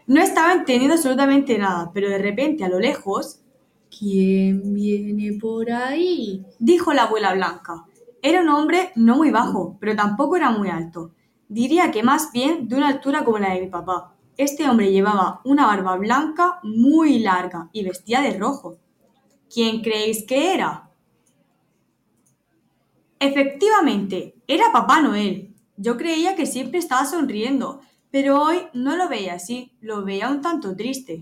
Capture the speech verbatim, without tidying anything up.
No estaba entendiendo absolutamente nada, pero de repente, a lo lejos, ¿Quién viene por ahí? dijo la abuela Blanca. Era un hombre no muy bajo, pero tampoco era muy alto. Diría que más bien de una altura como la de mi papá. Este hombre llevaba una barba blanca muy larga y vestía de rojo. ¿Quién creéis que era? Efectivamente, era Papá Noel. Yo creía que siempre estaba sonriendo, pero hoy no lo veía así, lo veía un tanto triste.